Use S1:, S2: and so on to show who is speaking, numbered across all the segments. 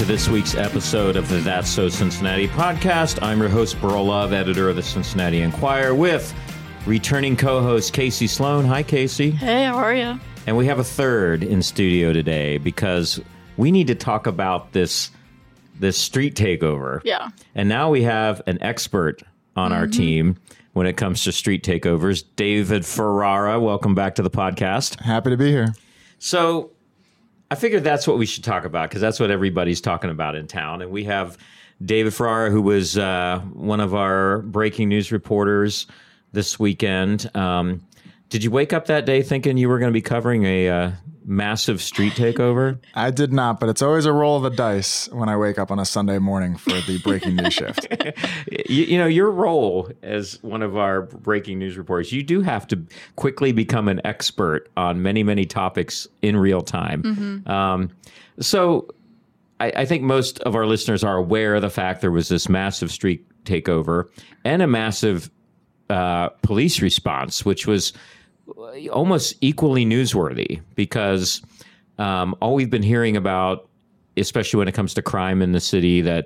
S1: to this week's episode of the That's So Cincinnati podcast. I'm your host, Burl Love, editor of the Cincinnati Enquirer, with returning co-host Casey Sloan. Hi, Casey.
S2: Hey, how are you?
S1: And we have a third in studio today because we need to talk about this street takeover.
S2: Yeah.
S1: And now we have an expert on our team when it comes to street takeovers, David Ferrara. Welcome back to the podcast.
S3: Happy to be here.
S1: So I figured that's what we should talk about because that's what everybody's talking about in town. And we have David Ferrara, who was one of our breaking news reporters this weekend. Did you wake up that day thinking you were going to be covering a massive street takeover?
S3: I did not, but it's always a roll of the dice when I wake up on a Sunday morning for the breaking news shift.
S1: You know, your role as one of our breaking news reporters, you do have to quickly become an expert on many, many topics in real time. So I think most of our listeners are aware of the fact there was this massive street takeover and a massive police response, which was almost equally newsworthy because all we've been hearing about, especially when it comes to crime in the city, that,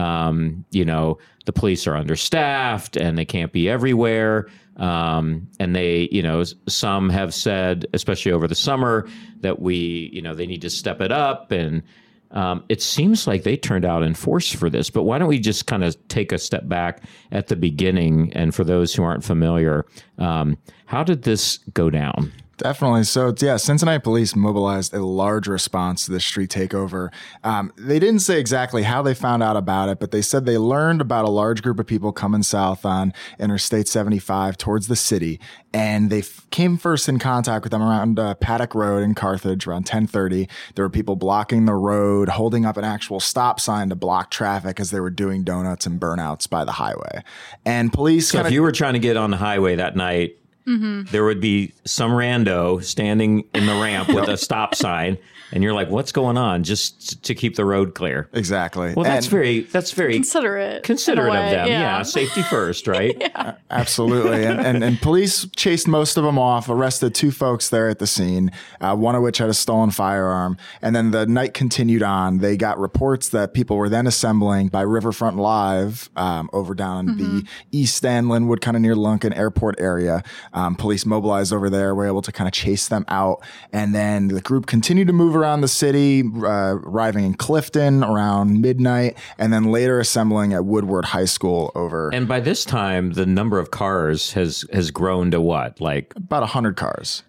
S1: the police are understaffed and they can't be everywhere. And they, some have said, especially over the summer, that they need to step it up. And it seems like they turned out in force for this. But why don't we just kind of take a step back at the beginning? And for those who aren't familiar, how did this go down?
S3: Definitely. So, Cincinnati police mobilized a large response to this street takeover. They didn't say exactly how they found out about it, but they said they learned about a large group of people coming south on Interstate 75 towards the city. And they came first in contact with them around Paddock Road in Carthage around 10:30. There were people blocking the road, holding up an actual stop sign to block traffic as they were doing donuts and burnouts by the highway. And police...
S1: So if you were trying to get on the highway that night, there would be some rando standing in the ramp with a stop sign, and you're like, "What's going on?" Just to keep the road clear.
S3: Exactly.
S1: Well, that's very
S2: considerate
S1: of them. Yeah, safety first, right?
S2: Yeah.
S3: Absolutely. And police chased most of them off, arrested two folks there at the scene, one of which had a stolen firearm. And then the night continued on. They got reports that people were then assembling by Riverfront Live over down the East End, Linwood, kind of near Lunken Airport area. Police mobilized over there, were able to kind of chase them out. And then the group continued to move around the city, arriving in Clifton around midnight, and then later assembling at Woodward High School over.
S1: And by this time, the number of cars has grown to what? Like
S3: about 100 cars.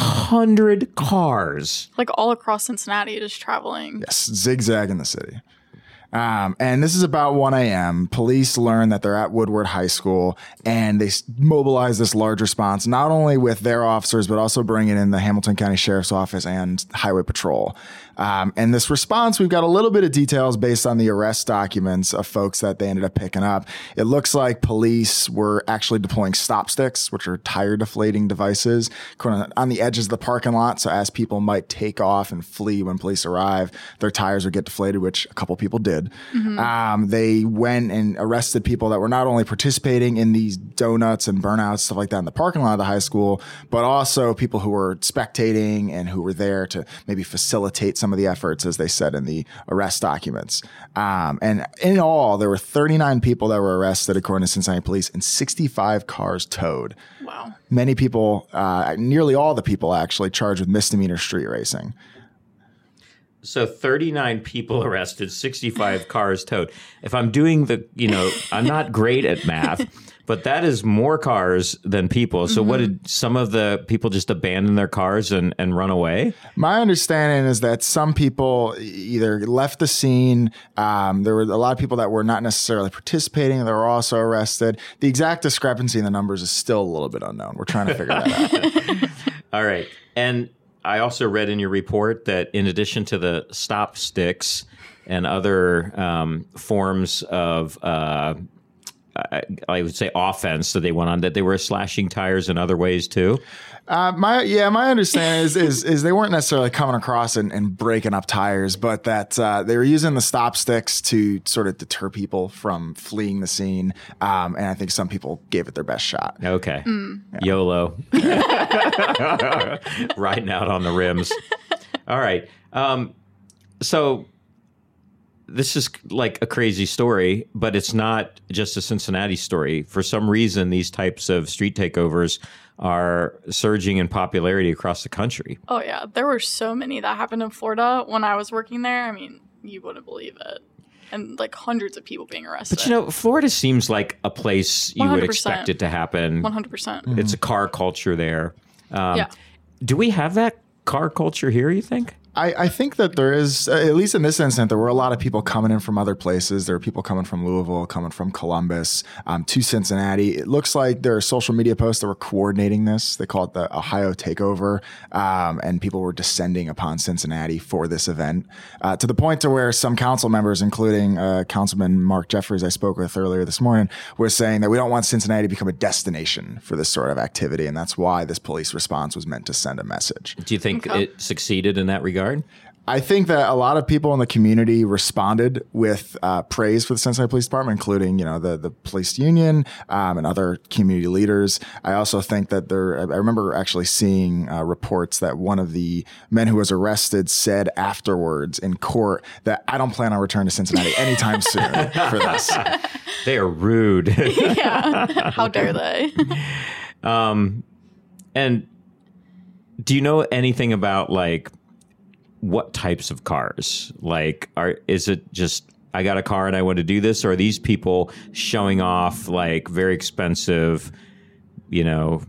S1: 100 cars.
S2: Like all across Cincinnati, just traveling.
S3: Yes, zigzag in the city. And this is about 1 a.m. Police learn that they're at Woodward High School, and they mobilize this large response, not only with their officers, but also bringing in the Hamilton County Sheriff's Office and Highway Patrol. And this response, we've got a little bit of details based on the arrest documents of folks that they ended up picking up. It looks like police were actually deploying stop sticks, which are tire deflating devices, on the edges of the parking lot. So as people might take off and flee when police arrive, their tires would get deflated, which a couple people did. They went and arrested people that were not only participating in these donuts and burnouts, stuff like that in the parking lot of the high school, but also people who were spectating and who were there to maybe facilitate some of the efforts, as they said in the arrest documents. And in all, there were 39 people that were arrested, according to Cincinnati police, and 65 cars towed.
S2: Wow.
S3: Many people, nearly all the people actually, charged with misdemeanor street racing.
S1: So 39 people arrested, 65 cars towed. If I'm doing I'm not great at math, but that is more cars than people. So what did some of the people just abandon their cars and run away?
S3: My understanding is that some people either left the scene. There were a lot of people that were not necessarily participating. They were also arrested. The exact discrepancy in the numbers is still a little bit unknown. We're trying to figure that out.
S1: All right. And I also read in your report that in addition to the stop sticks and other forms of, I would say, offense that they went on, that they were slashing tires in other ways too.
S3: My understanding is they weren't necessarily coming across and breaking up tires, but that they were using the stop sticks to sort of deter people from fleeing the scene. And I think some people gave it their best shot.
S1: Okay. Yeah. YOLO. Riding out on the rims. All right. So this is like a crazy story, but it's not just a Cincinnati story. For some reason, these types of street takeovers are surging in popularity across the country.
S2: Oh, yeah. There were so many that happened in Florida when I was working there. I mean, you wouldn't believe it. And like hundreds of people being arrested.
S1: But, you know, Florida seems like a place you would
S2: 100%.
S1: expect it to happen.
S2: 100%.
S1: It's a car culture there.
S2: Yeah.
S1: Do we have that car culture here, you think?
S3: I think that there is, at least in this instance, there were a lot of people coming in from other places. There were people coming from Louisville, coming from Columbus to Cincinnati. It looks like there are social media posts that were coordinating this. They call it the Ohio Takeover, and people were descending upon Cincinnati for this event to the point to where some council members, including Councilman Mark Jeffries I spoke with earlier this morning, were saying that we don't want Cincinnati to become a destination for this sort of activity, and that's why this police response was meant to send a message.
S1: Do you think it succeeded in that regard?
S3: I think that a lot of people in the community responded with praise for the Cincinnati Police Department, including, you know, the police union and other community leaders. I also think that I remember actually seeing reports that one of the men who was arrested said afterwards in court that I don't plan on returning to Cincinnati anytime soon for this.
S1: They are rude.
S2: Yeah. How dare they?
S1: And do you know anything about like what types of cars? Like, is it just I got a car and I want to do this, or are these people showing off like very expensive, you know?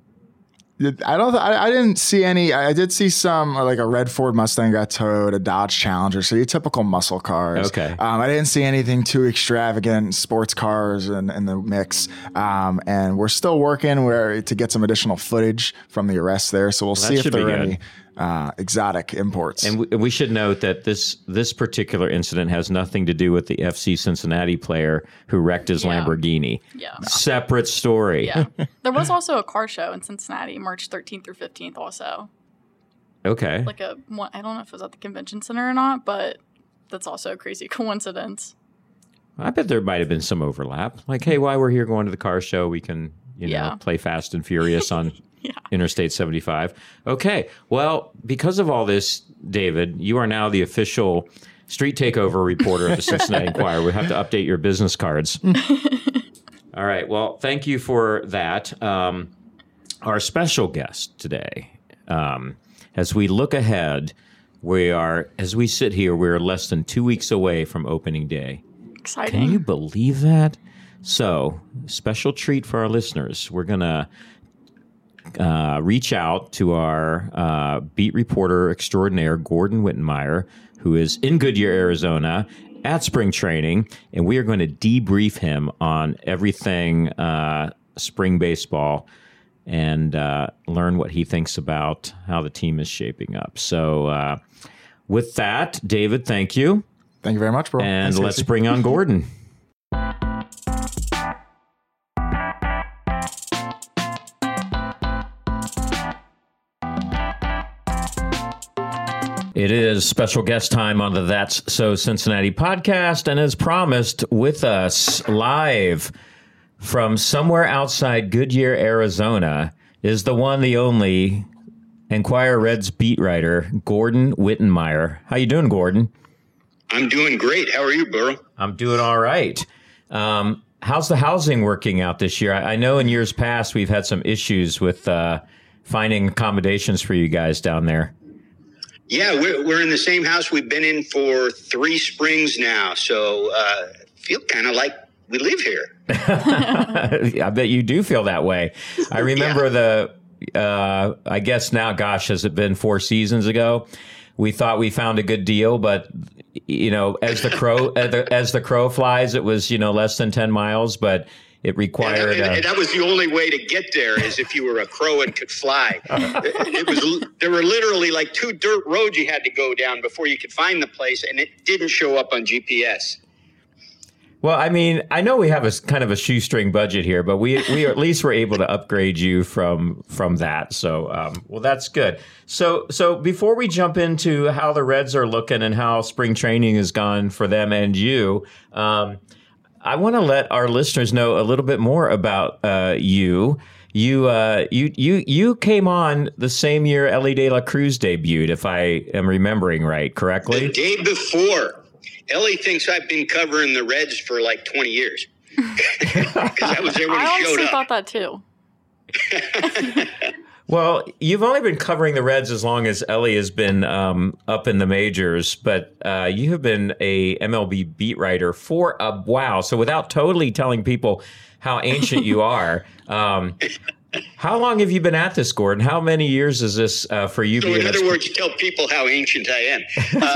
S3: I didn't see any. I did see some, like a red Ford Mustang got towed, a Dodge Challenger, so your typical muscle cars.
S1: Okay.
S3: I didn't see anything too extravagant, sports cars in the mix. And we're still working to get some additional footage from the arrests there. So we'll see if there are any exotic imports.
S1: And we should note that this particular incident has nothing to do with the FC Cincinnati player who wrecked his Lamborghini.
S2: Yeah.
S1: Separate story.
S2: Yeah. There was also a car show in Cincinnati, March 13th through 15th also.
S1: Okay.
S2: Like I don't know if it was at the convention center or not, but that's also a crazy coincidence.
S1: I bet there might have been some overlap. Like, hey, while we're here going to the car show, we can, you know, play Fast and Furious on Interstate 75. Okay. Well, because of all this, David, you are now the official street takeover reporter of the Cincinnati Enquirer. We have to update your business cards. All right. Well, thank you for that. Our special guest today, as we look ahead, as we sit here, we're less than 2 weeks away from opening day.
S2: Exciting.
S1: Can you believe that? So, special treat for our listeners. We're going to reach out to our beat reporter extraordinaire, Gordon Wittenmeyer, who is in Goodyear, Arizona, at spring training, and we are going to debrief him on everything spring baseball and learn what he thinks about how the team is shaping up. So with that, David, thank you.
S3: Thank you very much, bro.
S1: And let's bring on Gordon. It is special guest time on the That's So Cincinnati podcast, and as promised, with us live from somewhere outside Goodyear, Arizona, is the one, the only Enquirer Reds beat writer, Gordon Wittenmeyer. How you doing, Gordon?
S4: I'm doing great. How are you, Burrow?
S1: I'm doing all right. How's the housing working out this year? I know in years past we've had some issues with finding accommodations for you guys down there.
S4: Yeah, we're in the same house we've been in for 3 springs now, so feel kind of like we live here.
S1: I bet you do feel that way. I remember I guess now, gosh, has it been 4 seasons ago? We thought we found a good deal, but you know, as the crow flies, it was, you know, less than 10 miles, but it required.
S4: And that was the only way to get there, is if you were a crow and could fly. There were literally like 2 dirt roads you had to go down before you could find the place, and it didn't show up on GPS.
S1: Well, I mean, I know we have a kind of a shoestring budget here, but we at least were able to upgrade you from that. So, well, that's good. So before we jump into how the Reds are looking and how spring training has gone for them and you, I want to let our listeners know a little bit more about you. You came on the same year Elly De La Cruz debuted, if I am remembering right, correctly?
S4: The day before. Ellie thinks I've been covering the Reds for like 20 years. Because I was there when
S2: I
S4: he showed
S2: honestly
S4: up.
S2: thought that too.
S1: Well, you've only been covering the Reds as long as Ellie has been up in the majors, but you have been a MLB beat writer for a while. So without totally telling people how ancient you are, how long have you been at this, Gordon? How many years is this for you?
S4: So in other words, tell people how ancient I am.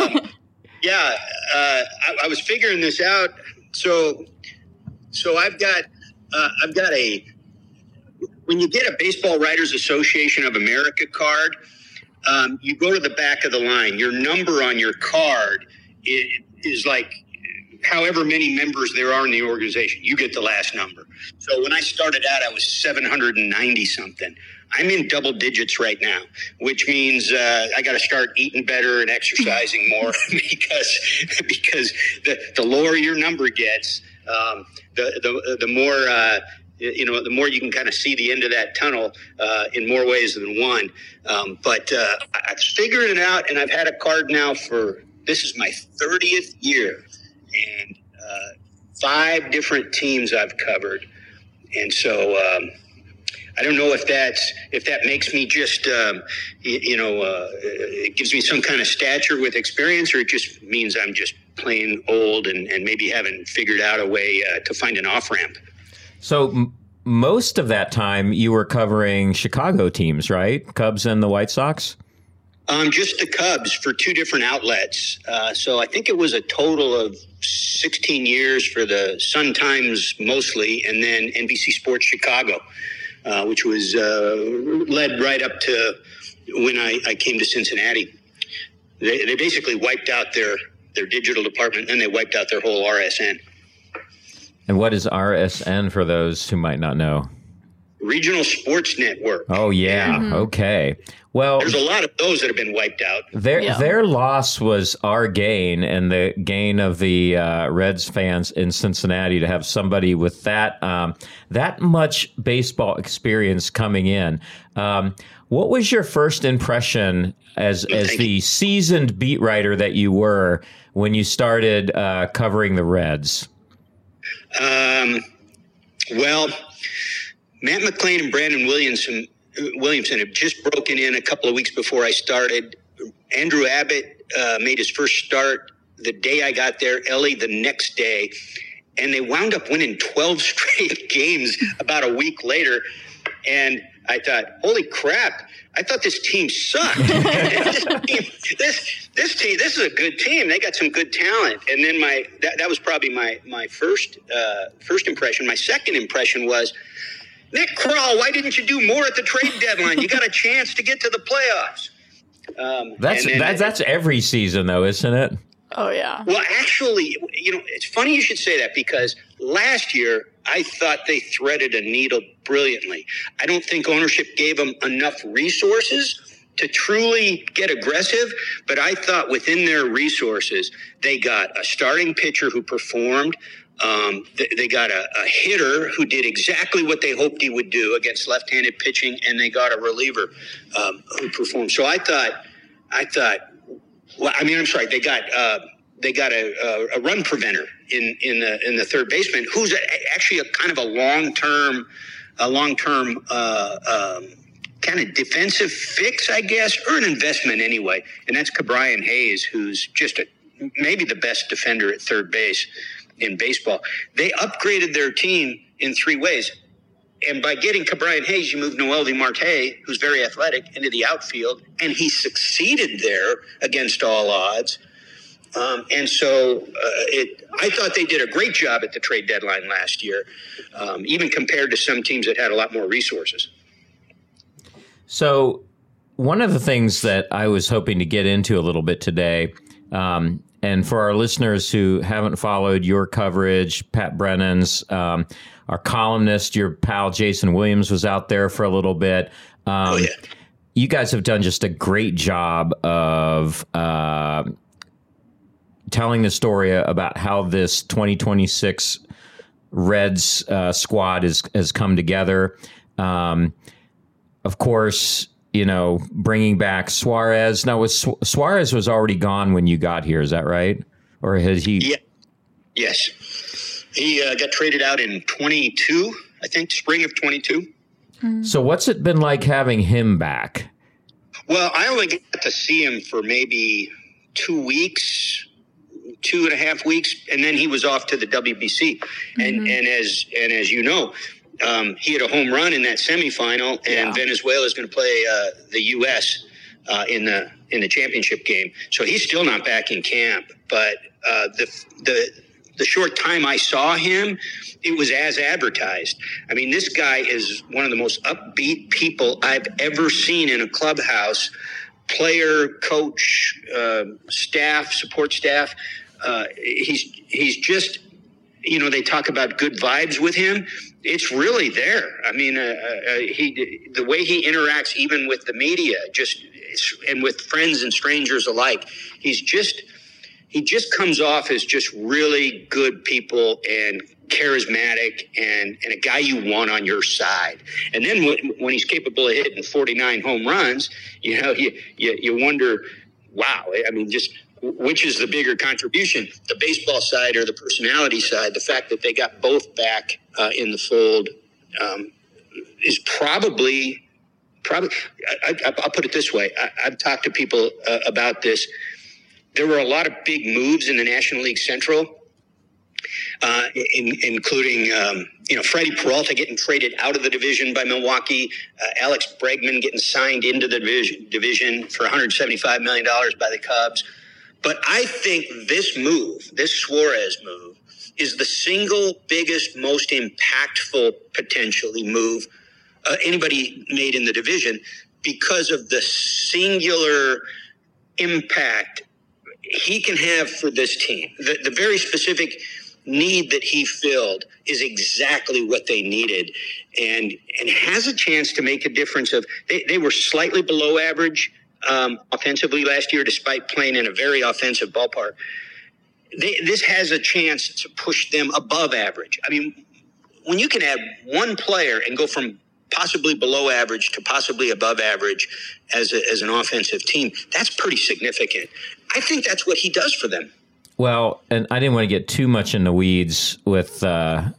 S4: I was figuring this out. So I've got a, when you get a Baseball Writers Association of America card, you go to the back of the line. Your number on your card is like however many members there are in the organization. You get the last number. So when I started out, I was 790 something. I'm in double digits right now, which means I got to start eating better and exercising more because the lower your number gets, the more the more you can kind of see the end of that tunnel in more ways than one. But I've figured it out, and I've had a card now this is my 30th year, and 5 different teams I've covered. And so I don't know if that makes me just, it gives me some kind of stature with experience, or it just means I'm just plain old and maybe haven't figured out a way to find an off-ramp.
S1: So most of that time you were covering Chicago teams, right? Cubs and the White Sox?
S4: Just the Cubs for 2 different outlets. So I think it was a total of 16 years for the Sun-Times mostly, and then NBC Sports Chicago, which was led right up to when I came to Cincinnati. They basically wiped out their digital department, and they wiped out their whole RSN.
S1: And what is RSN for those who might not know?
S4: Regional Sports Network.
S1: Oh, yeah. Mm-hmm. Okay. Well,
S4: there's a lot of those that have been wiped out.
S1: Their loss was our gain, and the gain of the Reds fans in Cincinnati to have somebody with that much baseball experience coming in. What was your first impression as the seasoned beat writer that you were when you started covering the Reds?
S4: Well, Matt McLain and Brandon Williamson have just broken in a couple of weeks before I started. Andrew Abbott made his first start the day I got there, Ellie the next day, and they wound up winning 12 straight games about a week later. And I thought, holy crap, I thought this team sucked. This is a good team. They got some good talent. And then that was probably my first impression. My second impression was, Nick Krall, why didn't you do more at the trade deadline? You got a chance to get to the playoffs.
S1: That's every season, though, isn't it?
S2: Oh, yeah.
S4: Well, actually, it's funny you should say that, because last year I thought they threaded a needle brilliantly. I don't think ownership gave them enough resources to truly get aggressive, but I thought within their resources, they got a starting pitcher who performed. They got a hitter who did exactly what they hoped he would do against left-handed pitching, and they got a reliever who performed. So I thought. Well, I'm sorry. They got a run preventer in the third baseman, who's actually a kind of a long term kind of defensive fix, I guess, or an investment anyway. And that's Ke'Bryan Hayes, who's just maybe the best defender at third base in baseball. They upgraded their team in 3 ways. And by getting Ke'Bryan Hayes, you move Noelvi Marte, who's very athletic, into the outfield, and he succeeded there against all odds. And so I thought they did a great job at the trade deadline last year, even compared to some teams that had a lot more resources.
S1: So one of the things that I was hoping to get into a little bit today, and for our listeners who haven't followed your coverage, Pat Brennan's, our columnist, your pal Jason Williams was out there for a little bit. You guys have done just a great job of telling the story about how this 2026 Reds squad has come together. Of course, bringing back Suarez. Now, Suarez was already gone when you got here. Is that right? or has he?
S4: Yeah. Yes. He got traded out in 22, I think, spring of 22.
S1: So what's it been like having him back?
S4: Well, I only got to see him for maybe 2 weeks, 2.5 weeks, and then he was off to the WBC. And as you know, he had a home run in that semifinal, and Venezuela is going to play the U.S. In the championship game. So he's still not back in camp. But the short time I saw him, it was as advertised. I mean, this guy is one of the most upbeat people I've ever seen in a clubhouse. Player, coach, staff, support staff. He's just, they talk about good vibes with him. It's really there. I mean, the way he interacts even with the media, and with friends and strangers alike, he just comes off as just really good people and charismatic and a guy you want on your side. And then when he's capable of hitting 49 home runs, you wonder, wow, I mean, just which is the bigger contribution, the baseball side or the personality side? The fact that they got both back in the fold is probably. I'll put it this way. I've talked to people about this. There were a lot of big moves in the National League Central, including, Freddie Peralta getting traded out of the division by Milwaukee, Alex Bregman getting signed into the division for $175 million by the Cubs. But I think this Suarez move, is the single biggest, most impactful potentially move anybody made in the division, because of the singular impact he can have for this team. The very specific need that he filled is exactly what they needed, and has a chance to make a difference. They were slightly below average offensively last year, despite playing in a very offensive ballpark. This has a chance to push them above average. I mean, when you can add one player and go from possibly below average to possibly above average as an offensive team, that's pretty significant. I think that's what he does for them.
S1: Well, and I didn't want to get too much in the weeds with, the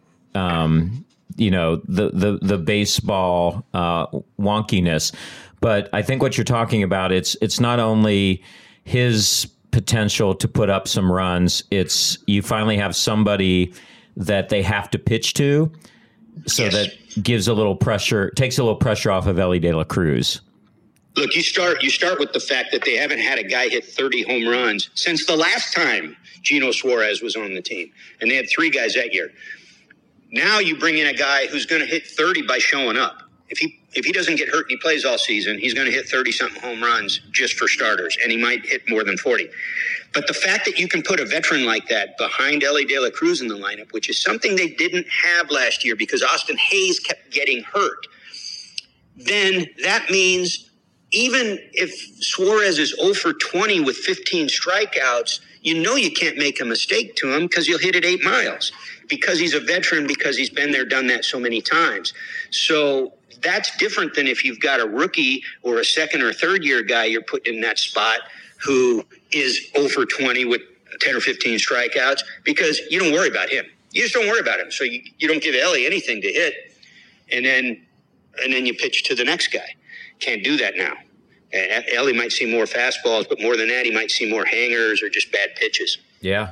S1: baseball wonkiness, but I think what you're talking about, it's not only his potential to put up some runs, it's you finally have somebody that they have to pitch to. So yes. That gives a little pressure, takes a little pressure off of Elly De La Cruz.
S4: Look, you start with the fact that they haven't had a guy hit 30 home runs since the last time Gino Suarez was on the team, and they had 3 guys that year. Now you bring in a guy who's going to hit 30 by showing up. If he doesn't get hurt and he plays all season, he's going to hit 30-something home runs just for starters, and he might hit more than 40. But the fact that you can put a veteran like that behind Elly De La Cruz in the lineup, which is something they didn't have last year because Austin Hayes kept getting hurt, then that means even if Suarez is 0 for 20 with 15 strikeouts, you can't make a mistake to him because he'll hit it 8 miles because he's a veteran, because he's been there, done that so many times. So that's different than if you've got a rookie or a second or third year guy you're putting in that spot who is 0 for 20 with 10 or 15 strikeouts, because you don't worry about him. You just don't worry about him. So you don't give Elly anything to hit, and then you pitch to the next guy. Can't do that now. Elly might see more fastballs, but more than that, he might see more hangers or just bad pitches.
S1: Yeah.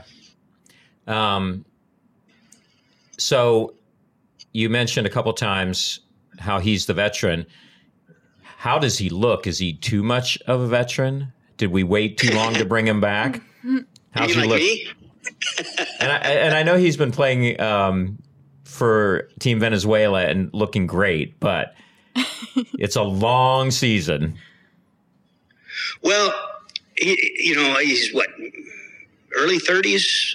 S1: So you mentioned a couple times how he's the veteran. How does he look? Is he too much of a veteran? Did we wait too long to bring him back? How's he look?
S4: Me?
S1: and I know he's been playing for Team Venezuela and looking great, but it's a long season.
S4: Well, he's what, early 30s.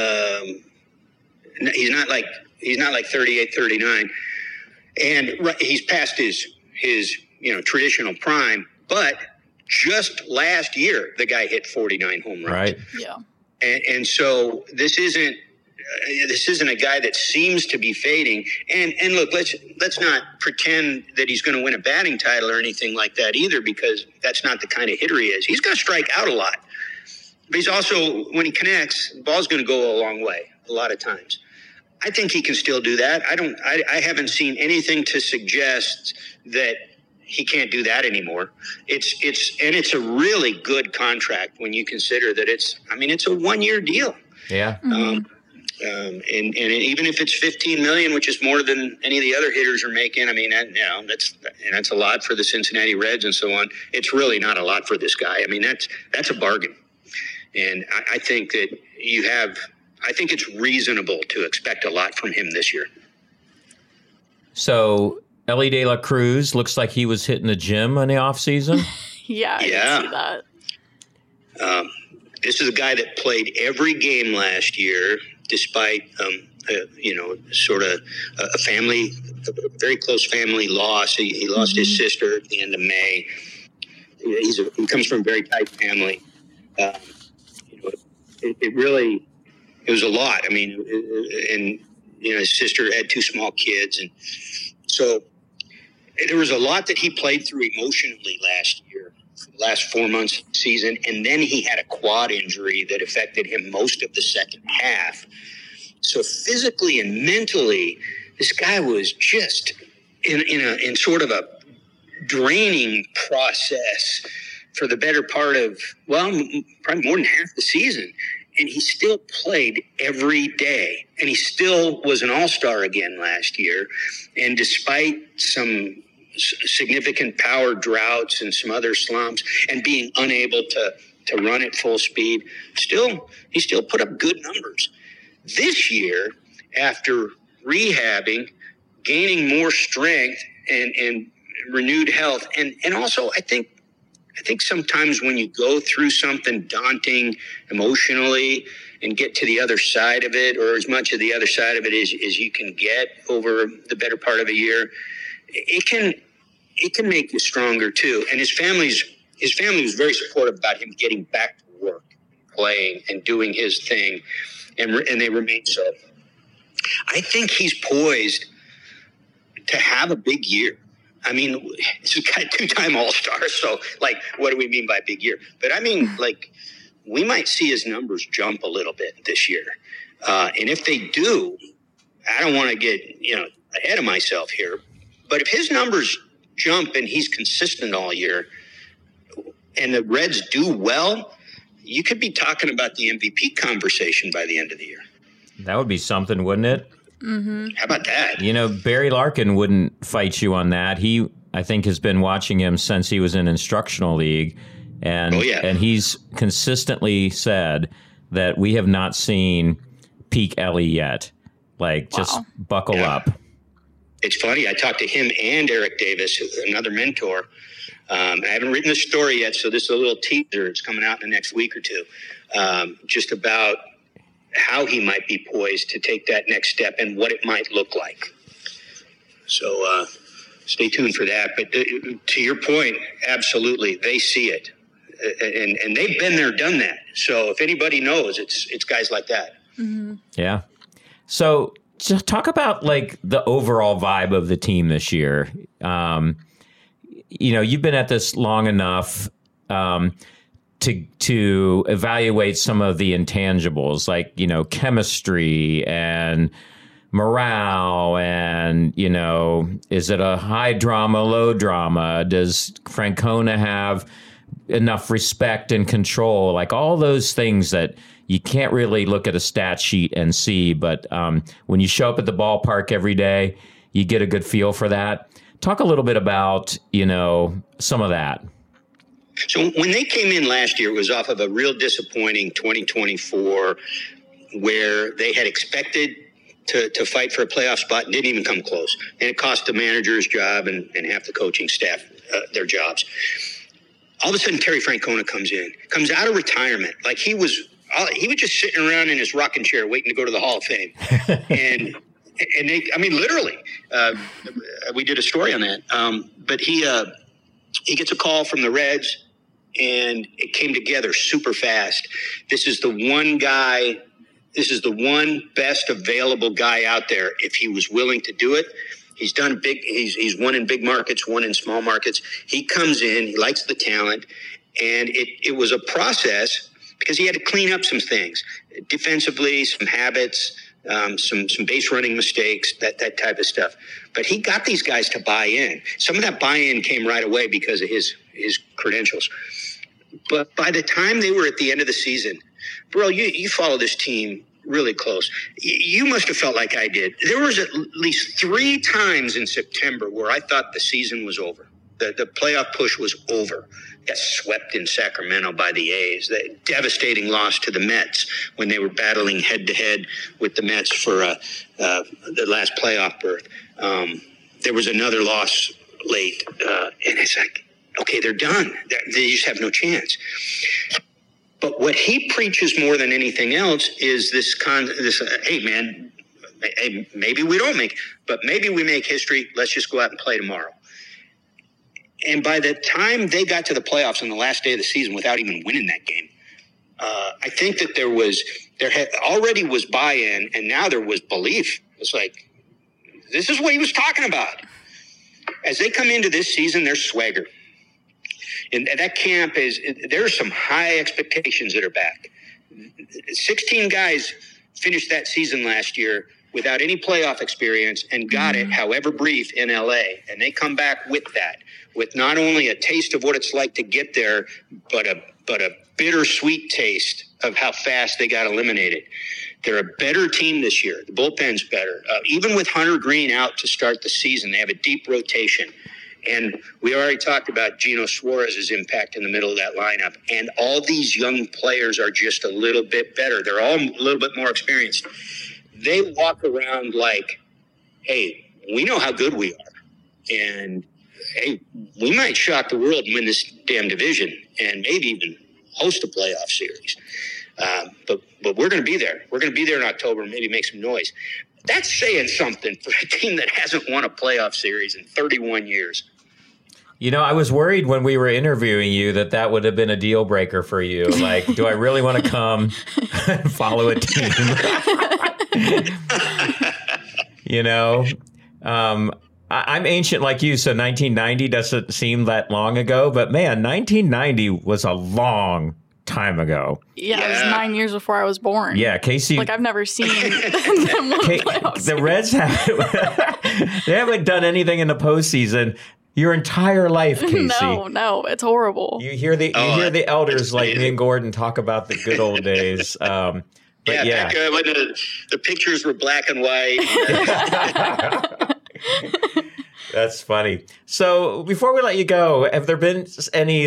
S4: He's not like 38, 39, and he's past his traditional prime, but just last year, the guy hit 49 home runs.
S1: Right.
S2: Yeah.
S4: And so this isn't a guy that seems to be fading. And look, let's not pretend that he's going to win a batting title or anything like that either, because that's not the kind of hitter he is. He's going to strike out a lot. But he's also, when he connects, the ball's going to go a long way a lot of times. I think he can still do that. I haven't seen anything to suggest that he can't do that anymore. It's a really good contract when you consider that it's a 1-year deal.
S1: Yeah.
S4: And even if it's $15 million, which is more than any of the other hitters are making, that's a lot for the Cincinnati Reds and so on. It's really not a lot for this guy. I mean, that's a bargain. And I think that I think it's reasonable to expect a lot from him this year.
S1: So Elly De La Cruz looks like he was hitting the gym in the offseason.
S2: Yeah, I can see that.
S4: This is a guy that played every game last year, despite sort of a very close family loss. He lost his sister at the end of May. He comes from a very tight family. It was a lot. I mean, and his sister had 2 small kids, and so there was a lot that he played through emotionally last year, the last 4 months of the season, and then he had a quad injury that affected him most of the second half. So physically and mentally, this guy was just in sort of a draining process for the better part of, probably more than half the season. And he still played every day. And he still was an all-star again last year. And despite some significant power droughts and some other slumps and being unable to run at full speed, he still put up good numbers. This year, after rehabbing, gaining more strength and renewed health, and also I think sometimes when you go through something daunting emotionally and get to the other side of it, or as much of the other side of it as you can get over the better part of a year, it can make you stronger too. And his family was very supportive about him getting back to work, playing and doing his thing, and they remain so. I think he's poised to have a big year. I mean, he's a 2-time All-Star, so, what do we mean by big year? But, we might see his numbers jump a little bit this year. And if they do, I don't want to get, ahead of myself here, but if his numbers jump and he's consistent all year and the Reds do well, you could be talking about the MVP conversation by the end of the year.
S1: That would be something, wouldn't it?
S2: Mm-hmm.
S4: How about that?
S1: Barry Larkin wouldn't fight you on that. He, I think, has been watching him since he was in instructional league, and and he's consistently said that we have not seen peak Elly yet. Just buckle up.
S4: It's funny. I talked to him and Eric Davis, another mentor. I haven't written the story yet, so this is a little teaser. It's coming out in the next week or two, just about how he might be poised to take that next step and what it might look like. So stay tuned for that. But to your point, absolutely, they see it. And they've been there, done that. So if anybody knows, it's guys like that.
S2: Mm-hmm.
S1: Yeah. So just talk about the overall vibe of the team this year. You've been at this long enough to evaluate some of the intangibles chemistry and morale and, is it a high drama, low drama? Does Francona have enough respect and control? All those things that you can't really look at a stat sheet and see, but when you show up at the ballpark every day, you get a good feel for that. Talk a little bit about, some of that.
S4: So when they came in last year, it was off of a real disappointing 2024 where they had expected to fight for a playoff spot and didn't even come close. And it cost the manager's job and half the coaching staff their jobs. All of a sudden, Terry Francona comes out of retirement. He was just sitting around in his rocking chair waiting to go to the Hall of Fame. and they, literally, we did a story on that. But he gets a call from the Reds, and it came together super fast. This is the one best available guy out there if he was willing to do it. He's done he's won in big markets, won in small markets. He comes in, he likes the talent, and it was a process because he had to clean up some things defensively, some habits, some base running mistakes, that type of stuff. But he got these guys to buy in. Some of that buy-in came right away because of his credentials. But by the time they were at the end of the season, bro, you follow this team really close. You must have felt like I did. There was at least 3 times in September where I thought the season was over. The playoff push was over. Got swept in Sacramento by the A's. The devastating loss to the Mets when they were battling head-to-head with the Mets for the last playoff berth. There was another loss late, and it's like, okay, they're done. They just have no chance. But what he preaches more than anything else is this hey, man, maybe we don't make it, but maybe we make history. Let's just go out and play tomorrow. And by the time they got to the playoffs on the last day of the season without even winning that game, I think that there had already was buy-in, and now there was belief. It's like, this is what he was talking about. As they come into this season, there's swagger. And that camp there's some high expectations that are back. 16 guys finished that season last year without any playoff experience and got it, however brief, in LA. And they come back with that, with not only a taste of what it's like to get there, but a bittersweet taste of how fast they got eliminated. They're a better team this year. The bullpen's better. Even with Hunter Green out to start the season, they have a deep rotation. And we already talked about Gino Suarez's impact in the middle of that lineup. And all these young players are just a little bit better. They're all a little bit more experienced. They walk around like, hey, we know how good we are. And, hey, we might shock the world and win this damn division and maybe even host a playoff series. But we're going to be there. We're going to be there in October and maybe make some noise. That's saying something for a team that hasn't won a playoff series in 31 years.
S1: You know, I was worried when we were interviewing you that would have been a deal breaker for you. Like, do I really want to come and follow a team? You know, I'm ancient like you, so 1990 doesn't seem that long ago. But man, 1990 was a long time ago.
S2: Yeah, it was 9 years before I was born.
S1: Yeah, Casey.
S2: Like, I've never seen them win a playoff series.
S1: The Reds they haven't done anything in the postseason your entire life, Casey.
S2: No, it's horrible.
S1: You hear the elders like me and Gordon talk about the good old days. But yeah.
S4: Back when the pictures were black and white.
S1: That's funny. So before we let you go, have there been any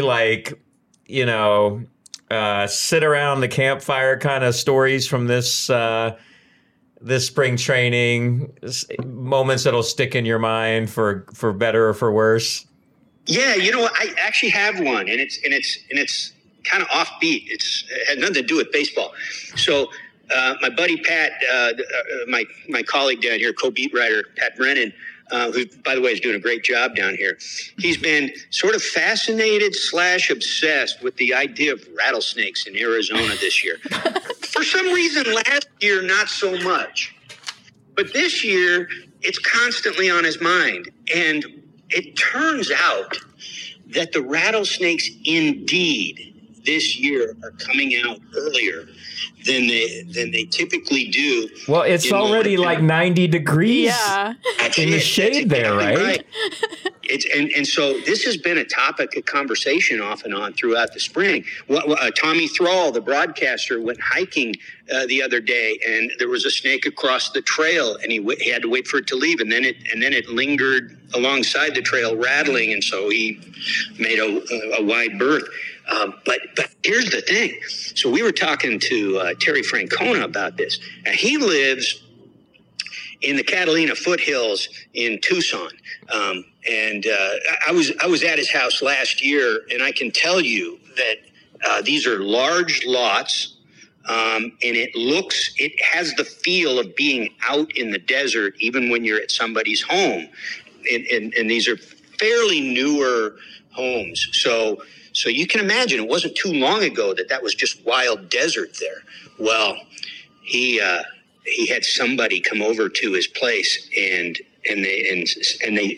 S1: sit around the campfire kind of stories from this spring training, moments that'll stick in your mind for better or for worse?
S4: Yeah, I actually have one, and it's kind of offbeat. It had nothing to do with baseball. So my buddy Pat, my colleague down here, co-beat writer Pat Brennan, who, by the way, is doing a great job down here. He's been sort of fascinated / obsessed with the idea of rattlesnakes in Arizona this year. For some reason, last year, not so much. But this year, it's constantly on his mind. And it turns out that the rattlesnakes indeed this year are coming out earlier than they typically do.
S1: Well, it's already like 90 degrees in the shade there, right?
S4: And so this has been a topic of conversation off and on throughout the spring. Tommy Thrall, the broadcaster, went hiking the other day, and there was a snake across the trail, and he had to wait for it to leave, and then it lingered alongside the trail, rattling, and so he made a wide berth. But here's the thing. So we were talking to Terry Francona about this, and he lives in the Catalina foothills in Tucson. And I was at his house last year, and I can tell you that these are large lots, and it has the feel of being out in the desert, even when you're at somebody's home. And these are fairly newer homes. So you can imagine it wasn't too long ago that was just wild desert there. Well, he had somebody come over to his place, and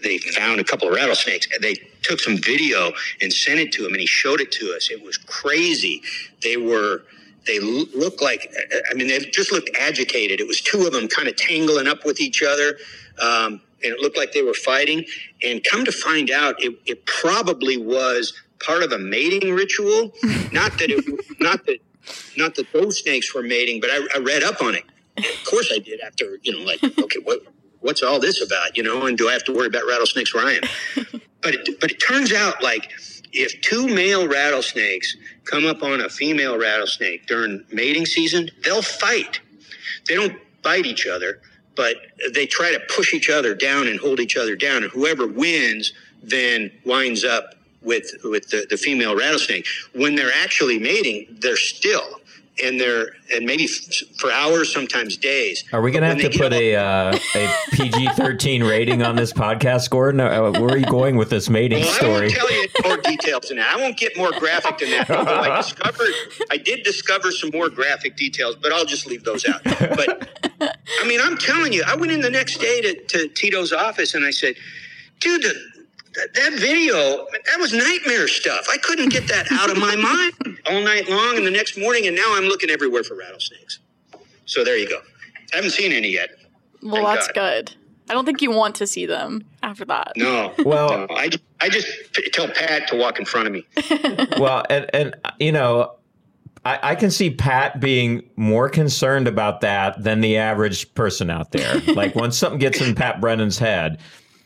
S4: they found a couple of rattlesnakes, and they took some video and sent it to him, and he showed it to us. It was crazy. They looked like, I mean, they just looked agitated. It was two of them kind of tangling up with each other. And it looked like they were fighting. And come to find out, it probably was part of a mating ritual. Not that those snakes were mating, but I read up on it. Of course I did after, like, okay, what's all this about, and do I have to worry about rattlesnakes where I am? But it turns out, like, if two male rattlesnakes come up on a female rattlesnake during mating season, they'll fight. They don't bite each other, but they try to push each other down and hold each other down. And whoever wins then winds up with the female rattlesnake. When they're actually mating, they're still. And maybe for hours, sometimes days.
S1: Are we going to have to put a PG-13 rating on this podcast, Gordon? Where are you going with this mating story?
S4: I won't tell you more details than that. I won't get more graphic than that. Although I did discover some more graphic details, but I'll just leave those out. But I mean, I'm telling you, I went in the next day to Tito's office and I said, dude, that video, that was nightmare stuff. I couldn't get that out of my mind all night long and the next morning, and now I'm looking everywhere for rattlesnakes. So there you go. I haven't seen any yet.
S2: Well, that's good. I don't think you want to see them after that.
S4: No. Well, no. I just tell Pat to walk in front of me.
S1: Well, and I can see Pat being more concerned about that than the average person out there. Like, once something gets in Pat Brennan's head.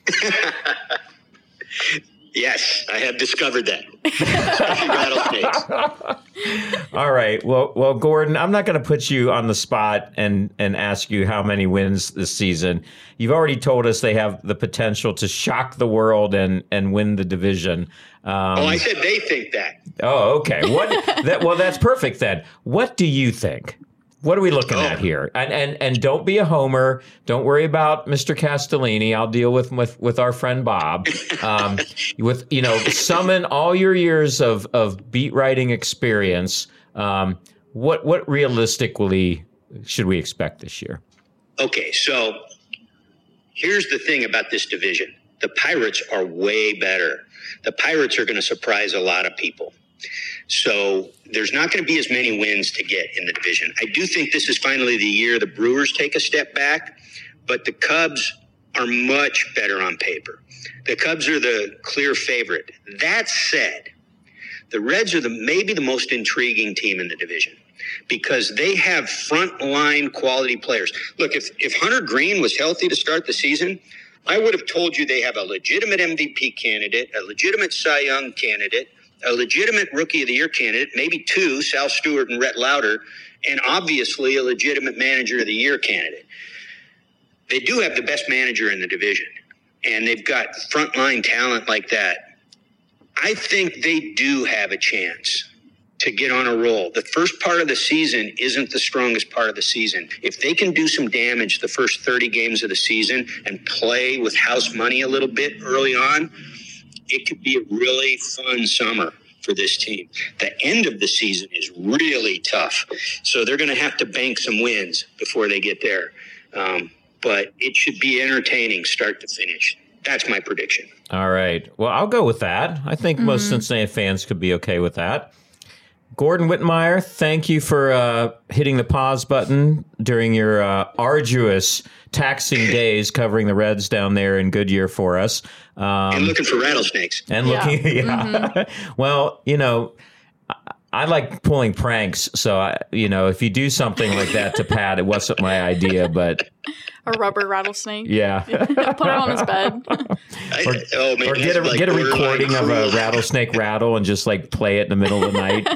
S4: Yes, I have discovered that. Rattlesnakes.
S1: All right. Well, Gordon, I'm not going to put you on the spot and ask you how many wins this season. You've already told us they have the potential to shock the world and win the division.
S4: I said they think that.
S1: Oh, okay. Well, that's perfect then. What do you think? What are we looking at here? And don't be a homer. Don't worry about Mr. Castellini. I'll deal with our friend Bob. Summon all your years of beat writing experience. What realistically should we expect this year?
S4: Okay, so here's the thing about this division. The Pirates are way better. The Pirates are going to surprise a lot of people. So there's not going to be as many wins to get in the division. I do think this is finally the year the Brewers take a step back, but the Cubs are much better on paper. The Cubs are the clear favorite. That said, the Reds are maybe the most intriguing team in the division because they have frontline quality players. Look, if Hunter Green was healthy to start the season, I would have told you they have a legitimate MVP candidate, a legitimate Cy Young candidate, a legitimate Rookie of the Year candidate, maybe two, Sal Stewart and Rhett Lauder, and obviously a legitimate Manager of the Year candidate. They do have the best manager in the division, and they've got frontline talent like that. I think they do have a chance to get on a roll. The first part of the season isn't the strongest part of the season. If they can do some damage the first 30 games of the season and play with house money a little bit early on, it could be a really fun summer for this team. The end of the season is really tough. So they're going to have to bank some wins before they get there. But it should be entertaining start to finish. That's my prediction.
S1: All right. Well, I'll go with that. I think most Cincinnati fans could be okay with that. Gordon Wittenmyer, thank you for hitting the pause button during your arduous, taxing days covering the Reds down there in Goodyear for us.
S4: And looking for rattlesnakes.
S1: And looking, Well, I like pulling pranks. So, if you do something like that to Pat, it wasn't my idea, but...
S2: A rubber rattlesnake.
S1: Yeah.
S2: Put it on his bed.
S1: Or get a recording of a rattlesnake rattle and just play it in the middle of the night.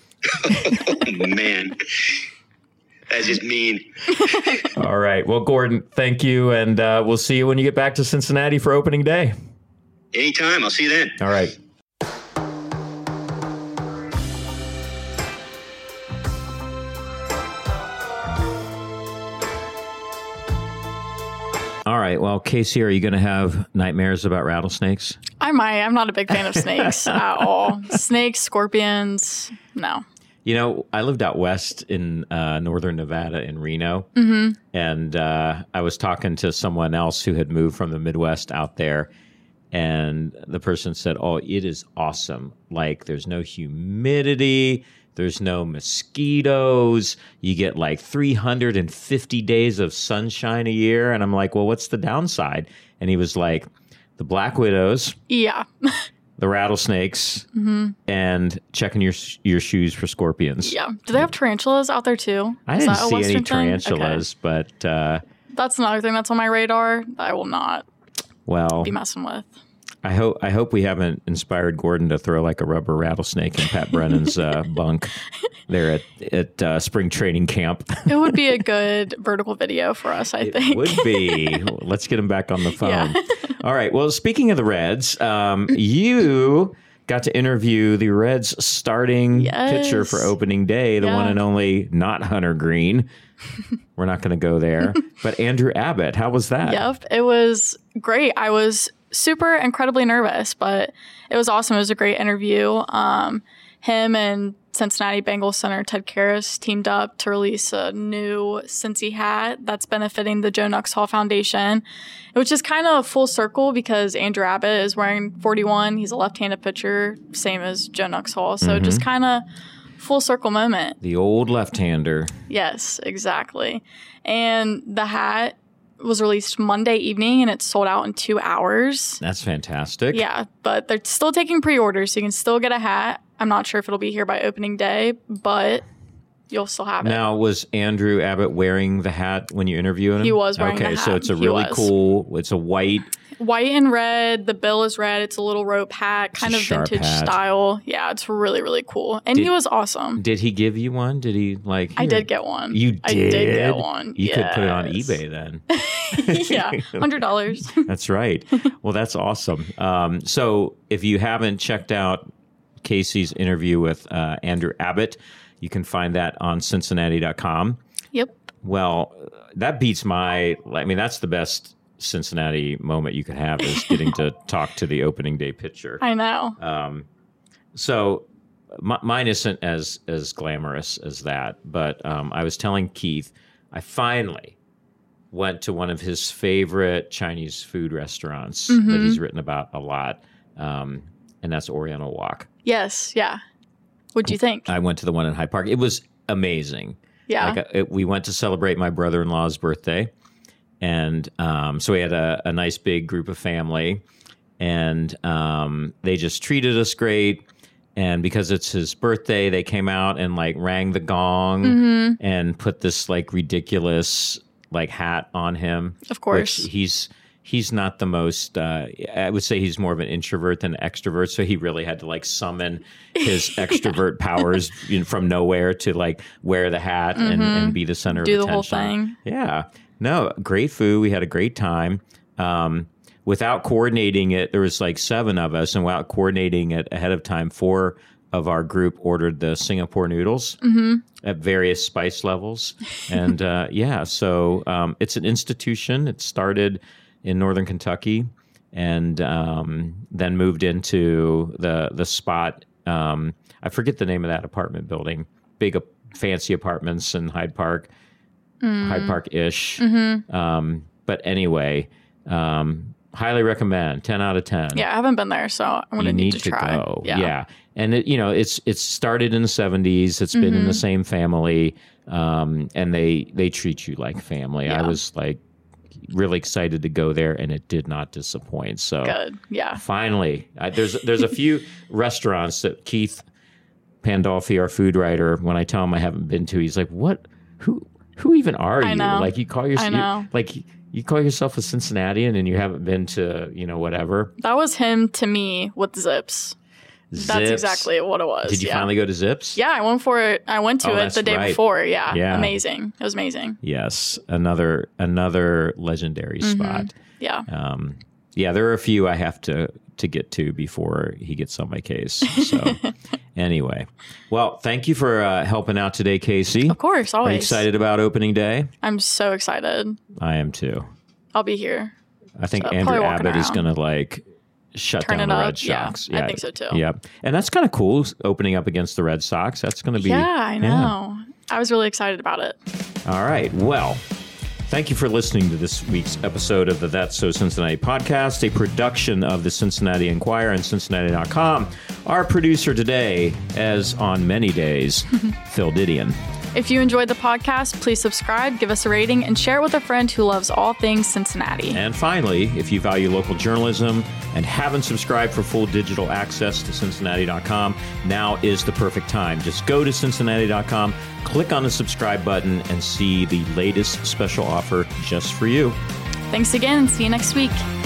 S4: Oh, man. That's just mean.
S1: All right. Well, Gordon, thank you. And we'll see you when you get back to Cincinnati for opening day.
S4: Anytime. I'll see you then.
S1: All right. All right. Well, Casey, are you going to have nightmares about rattlesnakes?
S2: I might. I'm not a big fan of snakes at all. Snakes, scorpions, no.
S1: I lived out west in northern Nevada in Reno, and I was talking to someone else who had moved from the Midwest out there, And the person said, "Oh, it is awesome. Like, there's no humidity. There's no mosquitoes. You get like 350 days of sunshine a year." And I'm like, "Well, what's the downside?" And he was like, "The black widows,
S2: Yeah.
S1: the rattlesnakes, and checking your shoes for scorpions."
S2: Yeah. Do they have tarantulas out there too?
S1: I
S2: Is
S1: didn't
S2: that a
S1: see any
S2: Western thing?
S1: tarantulas, but
S2: Okay. That's another thing that's on my radar that I will not
S1: well,
S2: be messing with.
S1: I hope we haven't inspired Gordon to throw like a rubber rattlesnake in Pat Brennan's bunk there at spring training camp.
S2: It would be a good vertical video for us, I think.
S1: It would be. Let's get him back on the phone.
S2: Yeah.
S1: All right. Well, speaking of the Reds, you got to interview the Reds starting pitcher for opening day, the one and only, not Hunter Green. We're not going to go there. But Andrew Abbott, how was that?
S2: Yep. It was great. I was super incredibly nervous, but it was awesome. It was a great interview. Him and Cincinnati Bengals center Ted Karras teamed up to release a new Cincy hat that's benefiting the Joe Nuxhall Foundation, which is kind of full circle because Andrew Abbott is wearing 41. He's a left-handed pitcher, same as Joe Nuxhall. So just kind of full circle moment.
S1: The old left-hander.
S2: Yes, exactly. And the hat was released Monday evening and it's sold out in 2 hours.
S1: That's fantastic.
S2: Yeah, but they're still taking pre-orders, so you can still get a hat. I'm not sure if it'll be here by opening day, but you'll still have it.
S1: Now, was Andrew Abbott wearing the hat when you interviewed him?
S2: He was wearing the
S1: Okay, so
S2: hat.
S1: it's a
S2: He
S1: really
S2: was.
S1: cool, it's a white.
S2: White and red. The bill is red. It's a little rope hat, kind
S1: a
S2: of
S1: sharp
S2: vintage
S1: hat.
S2: style. Yeah, it's really, really cool. And he was awesome.
S1: Did he give you one? Did he like?
S2: I
S1: here?
S2: did get one.
S1: You did?
S2: I did get one.
S1: You could put it on
S2: Yes.
S1: eBay then.
S2: Yeah, $100.
S1: That's right. Well, that's awesome. So if you haven't checked out Casey's interview with Andrew Abbott, you can find that on Cincinnati.com.
S2: Yep.
S1: Well, that beats that's the best Cincinnati moment you could have is getting to talk to the opening day pitcher.
S2: I know.
S1: So mine isn't as glamorous as that, but I was telling Keith, I finally went to one of his favorite Chinese food restaurants that he's written about a lot, and that's Oriental Walk.
S2: Yes. Yeah. What'd you think?
S1: I went to the one in Hyde Park. It was amazing.
S2: Yeah.
S1: We went to celebrate my brother-in-law's birthday, and so we had a nice big group of family, and they just treated us great. And because it's his birthday, they came out and like rang the gong and put this like ridiculous like hat on him.
S2: Of course.
S1: Which he's not the most, I would say he's more of an introvert than an extrovert. So he really had to like summon his extrovert powers from nowhere to like wear the hat and be the center of
S2: Do
S1: attention.
S2: the whole thing.
S1: Yeah. No, great food. We had a great time. Without coordinating it, there was like 7 of us, and without coordinating it ahead of time, 4 of our group ordered the Singapore noodles at various spice levels. And so it's an institution. It started in Northern Kentucky and then moved into the spot. I forget the name of that apartment building, big fancy apartments in Hyde Park, Hyde Park-ish. But anyway, highly recommend. 10 out of 10.
S2: Yeah, I haven't been there, so I'm going to need to try.
S1: Go. Yeah. And it's started in the 70s. It's been in the same family, and they treat you like family.
S2: Yeah.
S1: I was like really excited to go there, and it did not disappoint. So
S2: Good. Yeah.
S1: finally, there's a few restaurants that Keith Pandolfi, our food writer, when I tell him I haven't been to, he's like, "What? Who even are you?
S2: I know.
S1: Like you call yourself?
S2: I know.
S1: You call yourself a Cincinnatian and you haven't been to, whatever."
S2: That was him to me with Zips. That's
S1: Zips.
S2: exactly what it was.
S1: Did you finally go to Zips?
S2: Yeah, I went for it. I went to
S1: Oh,
S2: it
S1: that's
S2: the day
S1: right.
S2: before. Yeah.
S1: Yeah.
S2: Amazing. It was amazing.
S1: Yes. Another legendary spot.
S2: Yeah.
S1: Yeah, there are a few I have to get to before he gets on my case. So anyway, well, thank you for helping out today, Casey.
S2: Of course,
S1: Are
S2: always.
S1: you excited about opening day?
S2: I'm so excited.
S1: I am too.
S2: I'll be here.
S1: I think
S2: So,
S1: Andrew
S2: probably walking
S1: Abbott is
S2: around.
S1: going to like shut
S2: Turn
S1: down
S2: it
S1: the
S2: up.
S1: Red Sox.
S2: Yeah, I think so too.
S1: Yep. And that's kind of cool, opening up against the Red Sox. That's going to be.
S2: Yeah, I know. I was really excited about it.
S1: All right. Well, Thank you for listening to this week's episode of the That's So Cincinnati podcast, a production of the Cincinnati Enquirer and Cincinnati.com. Our producer today, as on many days, Phil Didion.
S2: If you enjoyed the podcast, please subscribe, give us a rating, and share it with a friend who loves all things Cincinnati.
S1: And finally, if you value local journalism and haven't subscribed for full digital access to Cincinnati.com, now is the perfect time. Just go to Cincinnati.com, click on the subscribe button, and see the latest special offer just for you.
S2: Thanks again, and see you next week.